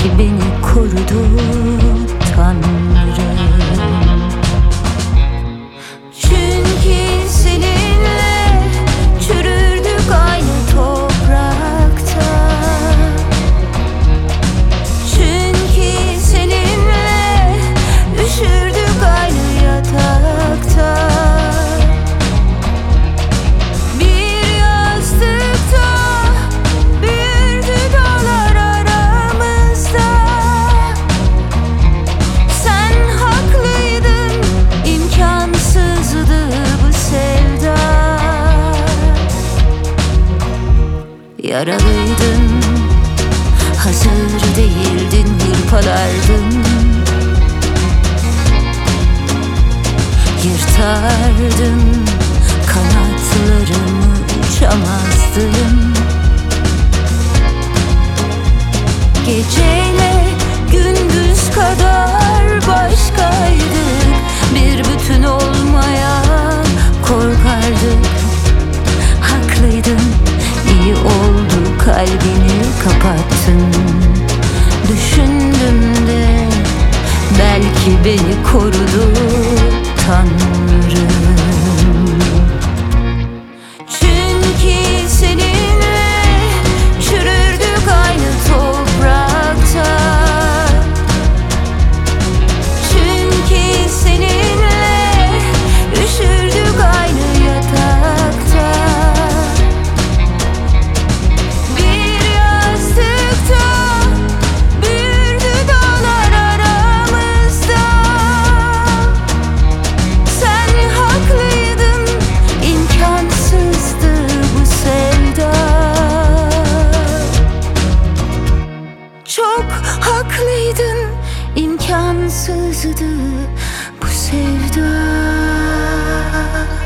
Belki beni korudu Tanrım. Çünkü seninle çürürdük aynı toprakta. Çünkü seninle üşürdük aynı yatakta. Bir yastıkta büyürdü dağlar aramızda. Sen haklıydın, imkansızdı bu sevda. Yaralıydın, hazır değildin, hırpalardın. Yırtardın kanatlarımı, uçamazdım. Geceyle gündüz kadar başkaydık. Bir bütün olmaya korkardık. Haklıydın, iyi oldu kalbini kapattın. Düşündüm de belki beni korudu Tanrım. Çünkü seninle çürürdük aynı toprakta. Çünkü seninle üşürdük aynı yatakta. Bir yastıkta büyürdü dağlar aramızda. Sen haklıydın, imkansızdı bu sevda. Çok haklıydın, imkansızdı bu sevda.